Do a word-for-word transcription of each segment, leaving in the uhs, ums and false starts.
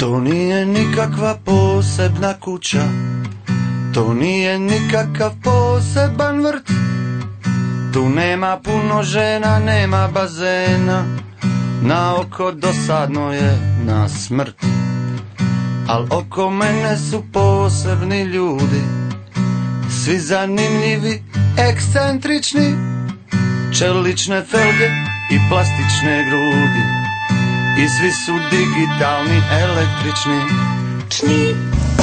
To nije nikakva posebna kuća, to nije nikakav poseban vrt. Tu nema puno žena, nema bazena, na oko dosadno je na smrt. Al oko mene su posebni ljudi, svi zanimljivi, ekscentrični, čelične felge i plastične grudi, i svi su digitalni, električni. Čni.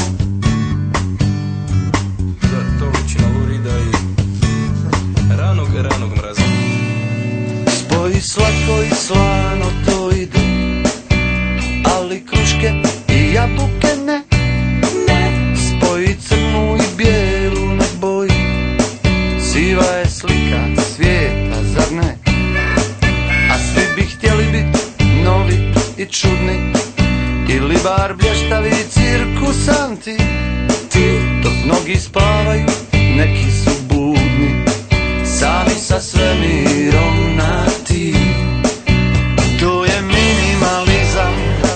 To lučina lurida i ranog, ranog mraza. Spoji slatko i slano to ide, ali kruške i jabuke ne. Spoji crnu i bijelu na boji, siva je slika svijeta, zar ne? A svi bi htjeli biti novi i čudni, ili bar blještavi cirkusanti. Dok mnogi spavaju, neki su budni, sami sa svemirom na ti. To je minimalizam,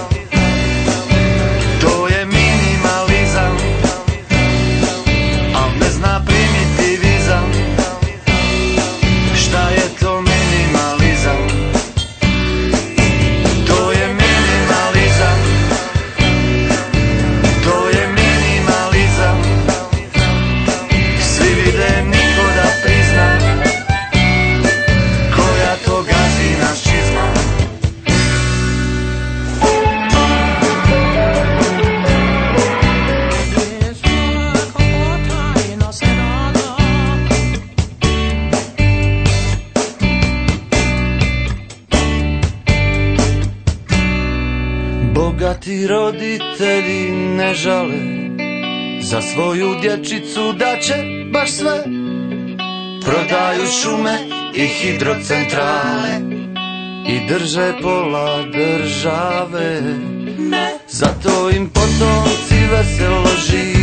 to je minimalizam, al ne zna primitivizam. Šta je to minimalizam? To je minimalizam, to je minimalizam. Svi vide, niko da prizna, koja to gazi naš čizma. Bogati roditelji ne žale, za svoju dječicu da će baš sve. Prodaju šume i hidrocentrale i drže pola države. Zato im potomci veselo žive.